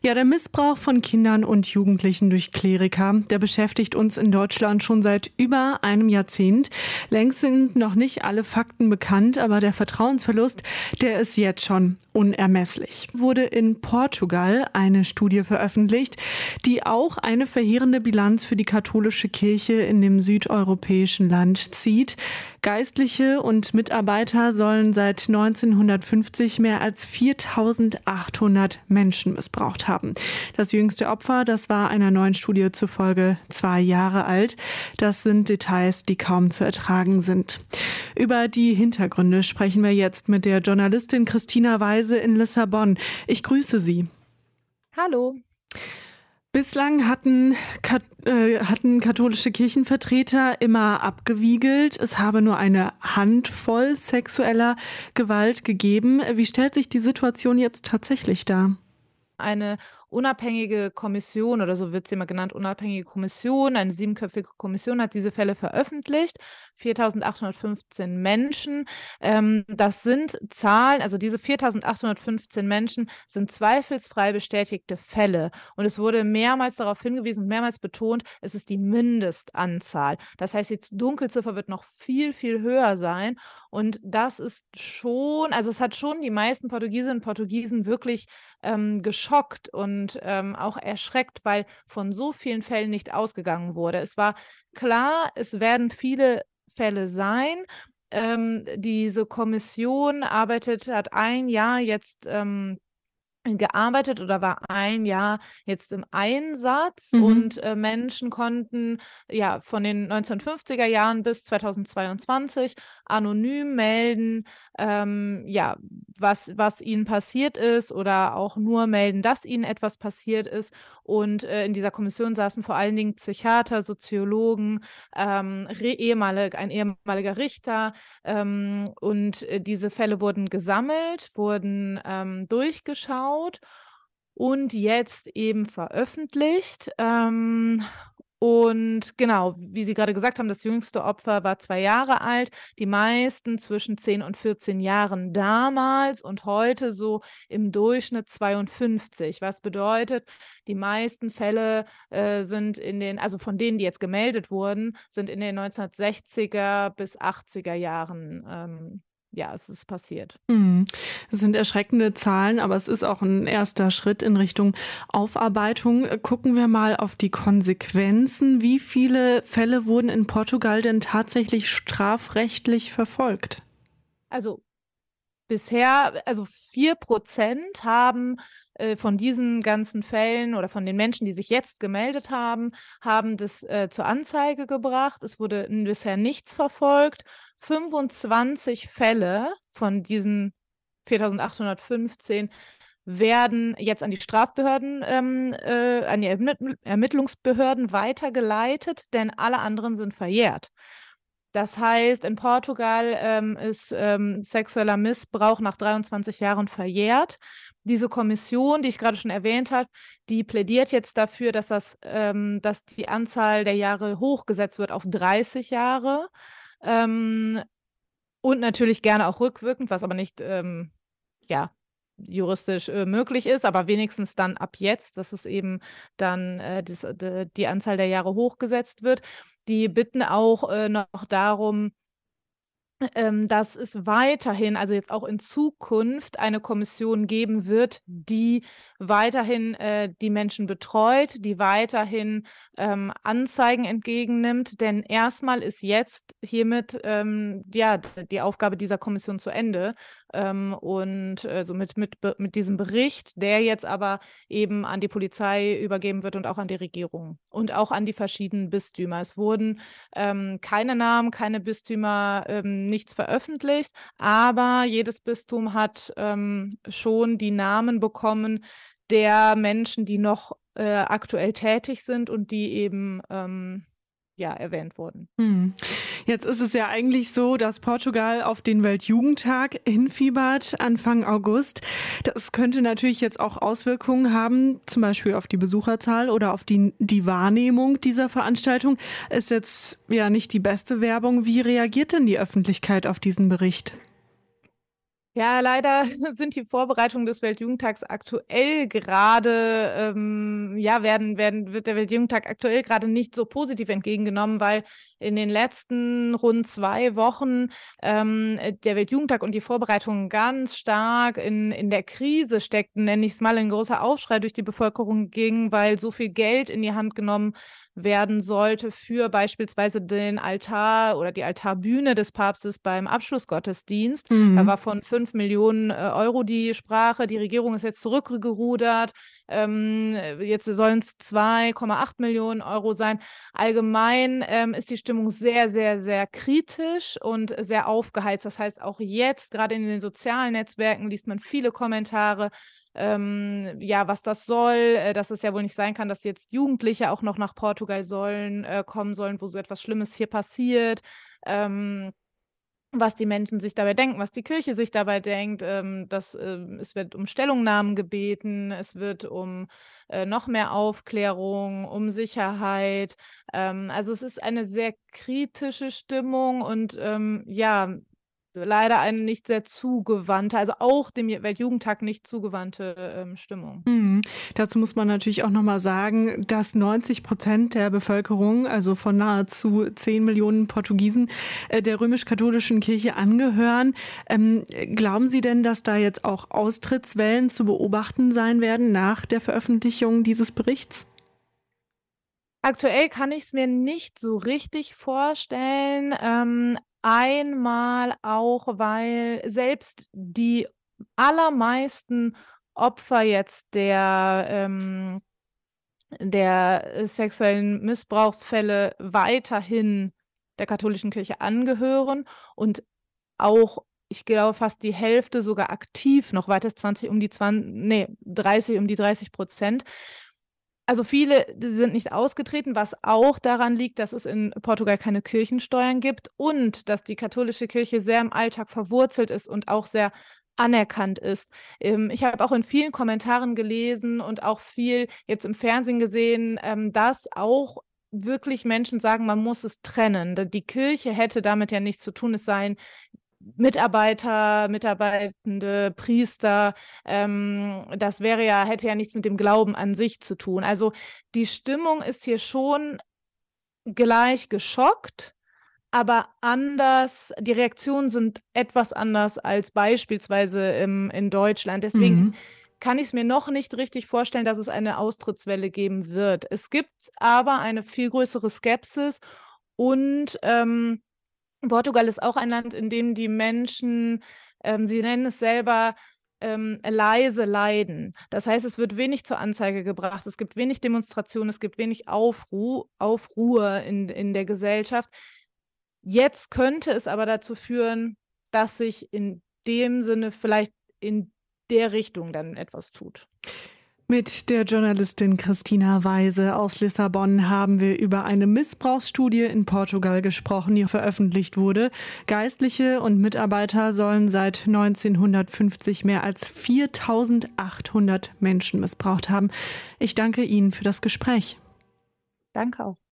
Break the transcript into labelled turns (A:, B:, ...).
A: Ja, der Missbrauch von Kindern und Jugendlichen durch Kleriker, der beschäftigt uns in Deutschland schon seit über einem Jahrzehnt. Längst sind noch nicht alle Fakten bekannt, aber der Vertrauensverlust, der ist jetzt schon unermesslich. Wurde in Portugal eine Studie veröffentlicht, die auch eine verheerende Bilanz für die katholische Kirche in dem südeuropäischen Land zieht. Geistliche und Mitarbeiter sollen seit 1950 mehr als 4.800 Menschen missbraucht haben. Das jüngste Opfer, das war einer neuen Studie zufolge 2 Jahre alt. Das sind Details, die kaum zu ertragen sind. Über die Hintergründe sprechen wir jetzt mit der Journalistin Christina Weise in Lissabon. Ich grüße Sie.
B: Hallo.
A: Bislang hatten katholische Kirchenvertreter immer abgewiegelt, es habe nur eine Handvoll sexueller Gewalt gegeben. Wie stellt sich die Situation jetzt tatsächlich dar?
B: Eine unabhängige Kommission, oder so wird sie immer genannt, unabhängige Kommission, eine 7-köpfige Kommission hat diese Fälle veröffentlicht. 4.815 Menschen. Das sind Zahlen, also diese 4.815 Menschen sind zweifelsfrei bestätigte Fälle. Und es wurde mehrmals darauf hingewiesen und mehrmals betont, es ist die Mindestanzahl. Das heißt, die Dunkelziffer wird noch viel, viel höher sein. Und das ist schon, also es hat schon die meisten Portugiesinnen und Portugiesen wirklich geschockt und auch erschreckt, weil von so vielen Fällen nicht ausgegangen wurde. Es war klar, es werden viele Fälle sein. Diese Kommission hat ein Jahr jetzt gearbeitet oder war ein Jahr jetzt im Einsatz und Menschen konnten ja von den 1950er Jahren bis 2022 anonym melden, ja, was ihnen passiert ist oder auch nur melden, dass ihnen etwas passiert ist. Und in dieser Kommission saßen vor allen Dingen Psychiater, Soziologen, ein ehemaliger Richter, und diese Fälle wurden gesammelt, wurden durchgeschaut und jetzt eben veröffentlicht. Und genau, wie Sie gerade gesagt haben, das jüngste Opfer war 2 Jahre alt, die meisten zwischen 10 und 14 Jahren damals und heute so im Durchschnitt 52. Was bedeutet, die meisten Fälle sind also von denen, die jetzt gemeldet wurden, sind in den 1960er bis 80er Jahren ja, es ist passiert.
A: Das sind erschreckende Zahlen, aber es ist auch ein erster Schritt in Richtung Aufarbeitung. Gucken wir mal auf die Konsequenzen. Wie viele Fälle wurden in Portugal denn tatsächlich strafrechtlich verfolgt?
B: Also bisher, also 4% haben von diesen ganzen Fällen oder von den Menschen, die sich jetzt gemeldet haben, haben das zur Anzeige gebracht. Es wurde bisher nichts verfolgt. 25 Fälle von diesen 4.815 werden jetzt an die Strafbehörden, an die Ermittlungsbehörden weitergeleitet, denn alle anderen sind verjährt. Das heißt, in Portugal ist sexueller Missbrauch nach 23 Jahren verjährt. Diese Kommission, die ich gerade schon erwähnt habe, die plädiert jetzt dafür, dass die Anzahl der Jahre hochgesetzt wird auf 30 Jahre. Und natürlich gerne auch rückwirkend, was aber nicht ja, juristisch möglich ist, aber wenigstens dann ab jetzt, dass es eben dann die Anzahl der Jahre hochgesetzt wird. Die bitten auch noch darum, dass es weiterhin, also jetzt auch in Zukunft, eine Kommission geben wird, die weiterhin die Menschen betreut, die weiterhin Anzeigen entgegennimmt. Denn erstmal ist jetzt hiermit ja, die Aufgabe dieser Kommission zu Ende. Und so mit diesem Bericht, der jetzt aber eben an die Polizei übergeben wird und auch an die Regierung und auch an die verschiedenen Bistümer. Es wurden keine Namen, keine Bistümer, nichts veröffentlicht, aber jedes Bistum hat schon die Namen bekommen der Menschen, die noch aktuell tätig sind und die eben ja, erwähnt wurden.
A: Jetzt ist es ja eigentlich so, dass Portugal auf den Weltjugendtag hinfiebert Anfang August. Das könnte natürlich jetzt auch Auswirkungen haben, zum Beispiel auf die Besucherzahl oder auf die Wahrnehmung dieser Veranstaltung. Ist jetzt ja nicht die beste Werbung. Wie reagiert denn die Öffentlichkeit auf diesen Bericht?
B: Ja, leider sind die Vorbereitungen des Weltjugendtags aktuell gerade, wird der Weltjugendtag aktuell gerade nicht so positiv entgegengenommen, weil in den letzten rund 2 Wochen der Weltjugendtag und die Vorbereitungen ganz stark in der Krise steckten, nenne ich es mal, ein großer Aufschrei durch die Bevölkerung ging, weil so viel Geld in die Hand genommen werden sollte für beispielsweise den Altar oder die Altarbühne des Papstes beim Abschlussgottesdienst. Da
A: Mhm.
B: war von 5 Millionen Euro die Sprache. Die Regierung ist jetzt zurückgerudert. Jetzt sollen es 2,8 Millionen Euro sein. Allgemein ist die Stimmung sehr, sehr, sehr kritisch und sehr aufgeheizt. Das heißt, auch jetzt, gerade in den sozialen Netzwerken, liest man viele Kommentare, was das soll, dass es ja wohl nicht sein kann, dass jetzt Jugendliche auch noch nach Portugal kommen sollen, wo so etwas Schlimmes hier passiert. Was die Menschen sich dabei denken, was die Kirche sich dabei denkt, es wird um Stellungnahmen gebeten, es wird um noch mehr Aufklärung, um Sicherheit. Also es ist eine sehr kritische Stimmung und leider eine nicht sehr zugewandte, also auch dem Weltjugendtag nicht zugewandte Stimmung.
A: Mhm. Dazu muss man natürlich auch noch mal sagen, dass 90% der Bevölkerung, also von nahezu 10 Millionen Portugiesen, der römisch-katholischen Kirche angehören. Glauben Sie denn, dass da jetzt auch Austrittswellen zu beobachten sein werden nach der Veröffentlichung dieses Berichts?
B: Aktuell kann ich es mir nicht so richtig vorstellen. Einmal auch, weil selbst die allermeisten Opfer jetzt der sexuellen Missbrauchsfälle weiterhin der katholischen Kirche angehören und auch, ich glaube, fast die Hälfte sogar aktiv noch weiter, 30%. Also viele sind nicht ausgetreten, was auch daran liegt, dass es in Portugal keine Kirchensteuern gibt und dass die katholische Kirche sehr im Alltag verwurzelt ist und auch sehr anerkannt ist. Ich habe auch in vielen Kommentaren gelesen und auch viel jetzt im Fernsehen gesehen, dass auch wirklich Menschen sagen, man muss es trennen. Die Kirche hätte damit ja nichts zu tun, es seien Mitarbeiter, Mitarbeitende, Priester, hätte ja nichts mit dem Glauben an sich zu tun. Also die Stimmung ist hier schon gleich geschockt, aber anders. Die Reaktionen sind etwas anders als beispielsweise in Deutschland. Deswegen
A: Mhm.
B: kann ich es mir noch nicht richtig vorstellen, dass es eine Austrittswelle geben wird. Es gibt aber eine viel größere Skepsis und Portugal ist auch ein Land, in dem die Menschen, sie nennen es selber, leise leiden. Das heißt, es wird wenig zur Anzeige gebracht, es gibt wenig Demonstrationen, es gibt wenig Aufruhr in der Gesellschaft. Jetzt könnte es aber dazu führen, dass sich in dem Sinne vielleicht in der Richtung dann etwas tut.
A: Mit der Journalistin Christina Weise aus Lissabon haben wir über eine Missbrauchsstudie in Portugal gesprochen, die veröffentlicht wurde. Geistliche und Mitarbeiter sollen seit 1950 mehr als 4.800 Menschen missbraucht haben. Ich danke Ihnen für das Gespräch.
B: Danke auch.